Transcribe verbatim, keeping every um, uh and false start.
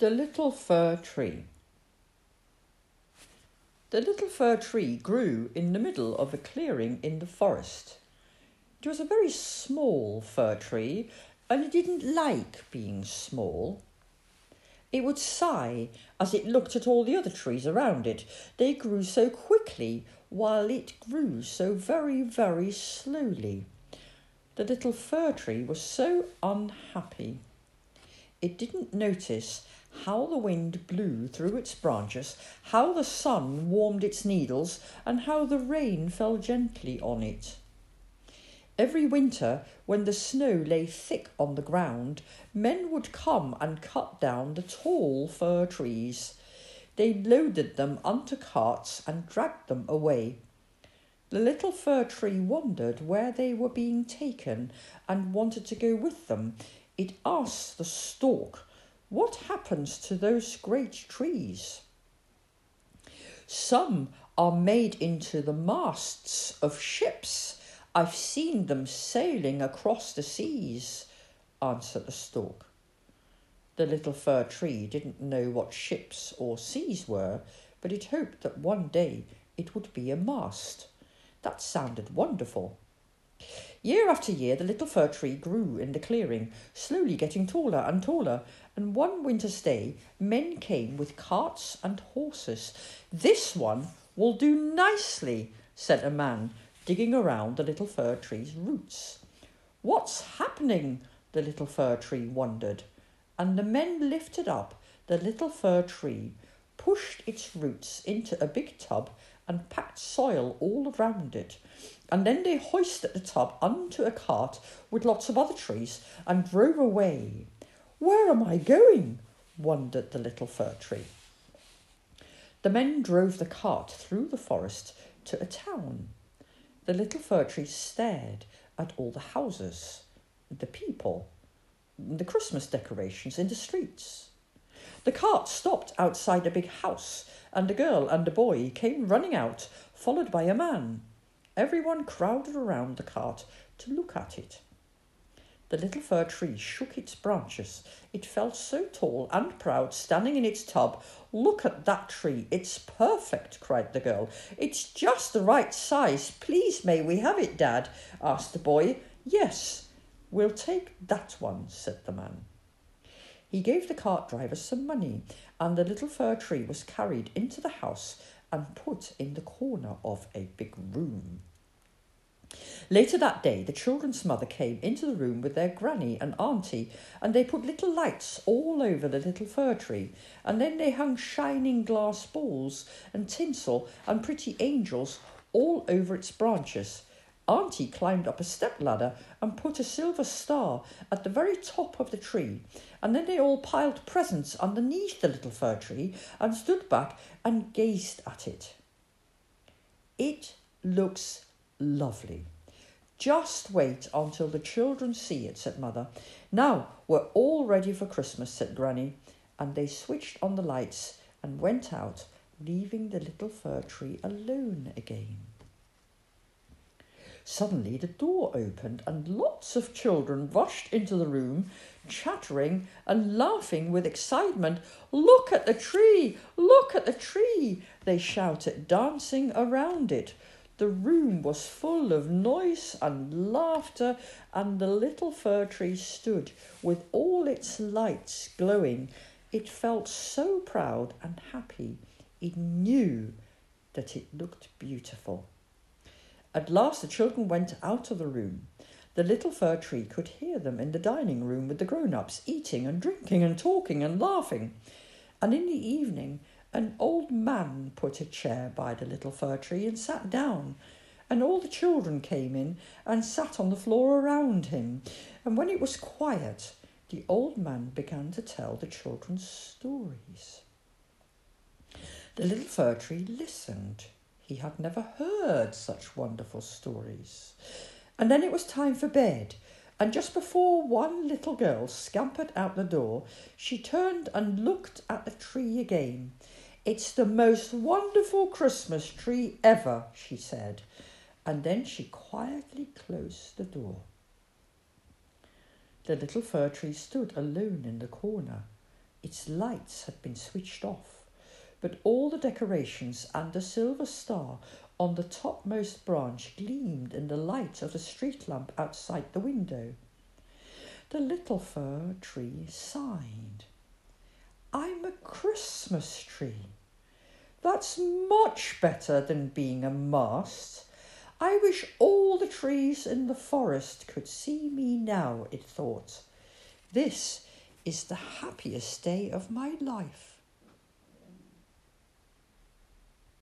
The Little Fir Tree. The little fir tree grew in the middle of a clearing in the forest. It was a very small fir tree, and it didn't like being small. It would sigh as it looked at all the other trees around it. They grew so quickly, while it grew so very, very slowly. The little fir tree was so unhappy. It didn't notice how the wind blew through its branches, how the sun warmed its needles, and how the rain fell gently on it. Every winter, when the snow lay thick on the ground, men would come and cut down the tall fir trees. They loaded them onto carts and dragged them away. The little fir tree wondered where they were being taken and wanted to go with them. It asked the stork, "What happens to those great trees?" "Some are made into the masts of ships. I've seen them sailing across the seas," answered the stork. The little fir tree didn't know what ships or seas were, but it hoped that one day it would be a mast. That sounded wonderful. Year after year, the little fir tree grew in the clearing, slowly getting taller and taller, and one winter's day, men came with carts and horses. "This one will do nicely," said a man, digging around the little fir tree's roots. "What's happening?" the little fir tree wondered, and the men lifted up the little fir tree, pushed its roots into a big tub, and packed soil all around it. And then they hoisted the tub onto a cart with lots of other trees and drove away. "Where am I going?" wondered the little fir tree. The men drove the cart through the forest to a town. The little fir tree stared at all the houses, the people, the Christmas decorations in the streets. The cart stopped outside a big house, and a girl and a boy came running out, followed by a man. Everyone crowded around the cart to look at it. The little fir tree shook its branches. It felt so tall and proud, standing in its tub. "Look at that tree. It's perfect," cried the girl. "It's just the right size. Please, may we have it, Dad?" asked the boy. "Yes, we'll take that one," said the man. He gave the cart driver some money, and the little fir tree was carried into the house and put in the corner of a big room. Later that day, the children's mother came into the room with their granny and auntie, and they put little lights all over the little fir tree, and then they hung shining glass balls and tinsel and pretty angels all over its branches. Auntie climbed up a stepladder and put a silver star at the very top of the tree, and then they all piled presents underneath the little fir tree and stood back and gazed at it. "It looks lovely. Just wait until the children see it," said Mother. "Now we're all ready for Christmas," said Granny, and they switched on the lights and went out, leaving the little fir tree alone again. Suddenly the door opened and lots of children rushed into the room, chattering and laughing with excitement. "Look at the tree! Look at the tree!" they shouted, dancing around it. The room was full of noise and laughter, and the little fir tree stood with all its lights glowing. It felt so proud and happy. It knew that it looked beautiful. At last the children went out of the room. The little fir tree could hear them in the dining room with the grown-ups, eating and drinking and talking and laughing. And in the evening, an old man put a chair by the little fir tree and sat down. And all the children came in and sat on the floor around him. And when it was quiet, the old man began to tell the children stories. The little fir tree listened. He had never heard such wonderful stories. And then it was time for bed, and just before one little girl scampered out the door, she turned and looked at the tree again. "It's the most wonderful Christmas tree ever," she said, and then she quietly closed the door. The little fir tree stood alone in the corner. Its lights had been switched off, but all the decorations and the silver star on the topmost branch gleamed in the light of the street lamp outside the window. The little fir tree sighed. I'm a Christmas tree. That's much better than being a mast. I wish all the trees in the forest could see me now, it thought. This is the happiest day of my life.